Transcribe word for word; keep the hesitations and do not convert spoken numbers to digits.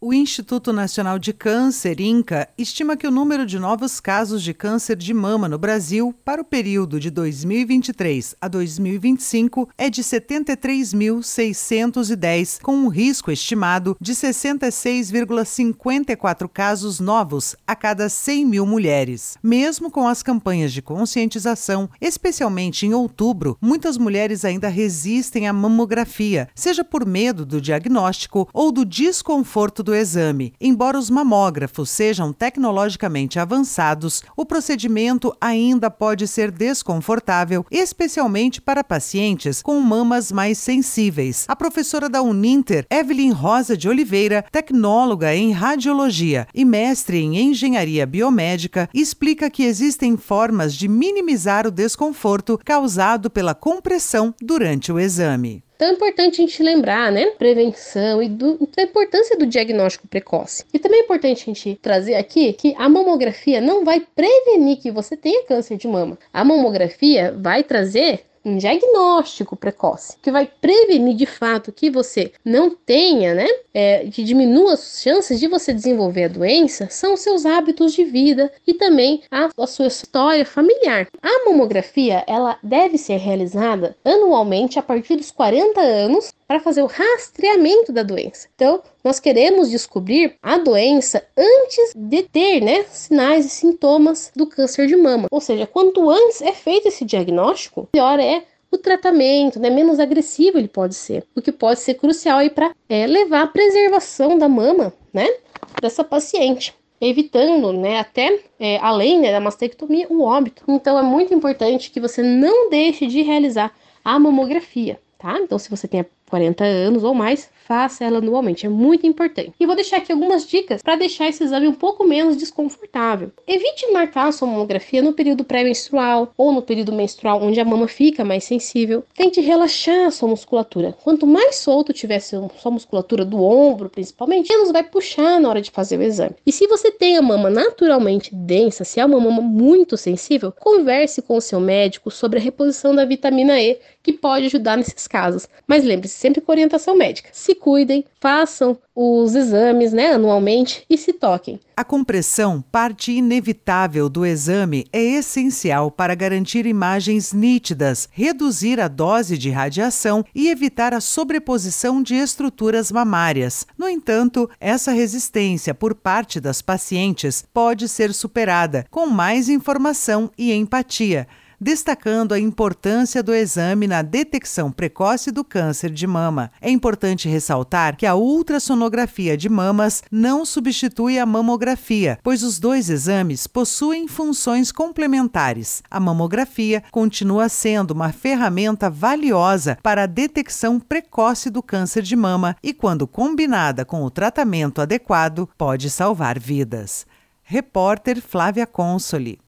O Instituto Nacional de Câncer, INCA, estima que o número de novos casos de câncer de mama no Brasil para o período de dois mil e vinte e três a dois mil e vinte e cinco é de setenta e três mil seiscentos e dez, com um risco estimado de sessenta e seis vírgula cinquenta e quatro casos novos a cada cem mil mulheres. Mesmo com as campanhas de conscientização, especialmente em outubro, muitas mulheres ainda resistem à mamografia, seja por medo do diagnóstico ou do desconforto do exame. Embora os mamógrafos sejam tecnologicamente avançados, o procedimento ainda pode ser desconfortável, especialmente para pacientes com mamas mais sensíveis. A professora da Uninter, Evelyn Rosa de Oliveira, tecnóloga em radiologia e mestre em engenharia biomédica, explica que existem formas de minimizar o desconforto causado pela compressão durante o exame. Então é importante a gente lembrar, né, prevenção e do, da importância do diagnóstico precoce. E também é importante a gente trazer aqui que a mamografia não vai prevenir que você tenha câncer de mama. A mamografia vai trazer um diagnóstico precoce, que vai prevenir de fato que você não tenha, né, é, que diminua as chances de você desenvolver a doença, são os seus hábitos de vida e também a, a sua história familiar. A mamografia, ela deve ser realizada anualmente a partir dos quarenta anos para fazer o rastreamento da doença. Então, nós queremos descobrir a doença antes de ter, né, sinais e sintomas do câncer de mama. Ou seja, quanto antes é feito esse diagnóstico, melhor é o tratamento, né, menos agressivo ele pode ser, o que pode ser crucial aí para é, levar à preservação da mama, né, dessa paciente, evitando, né, até é, além, né, da mastectomia, o óbito. Então é muito importante que você não deixe de realizar a mamografia, tá? Então se você tem quarenta anos ou mais, faça ela anualmente, é muito importante. E vou deixar aqui algumas dicas para deixar esse exame um pouco menos desconfortável. Evite marcar a sua mamografia no período pré-menstrual ou no período menstrual, onde a mama fica mais sensível. Tente relaxar a sua musculatura. Quanto mais solto tiver a sua musculatura do ombro, principalmente, menos vai puxar na hora de fazer o exame. E se você tem a mama naturalmente densa, se é uma mama muito sensível, converse com o seu médico sobre a reposição da vitamina E, que pode ajudar nesses casos. Mas lembre-se, sempre com orientação médica. Se cuidem, façam os exames, né, anualmente e se toquem. A compressão, parte inevitável do exame, é essencial para garantir imagens nítidas, reduzir a dose de radiação e evitar a sobreposição de estruturas mamárias. No entanto, essa resistência por parte das pacientes pode ser superada com mais informação e empatia, destacando a importância do exame na detecção precoce do câncer de mama. É importante ressaltar que a ultrassonografia de mamas não substitui a mamografia, pois os dois exames possuem funções complementares. A mamografia continua sendo uma ferramenta valiosa para a detecção precoce do câncer de mama e, quando combinada com o tratamento adequado, pode salvar vidas. Repórter Flávia Consoli.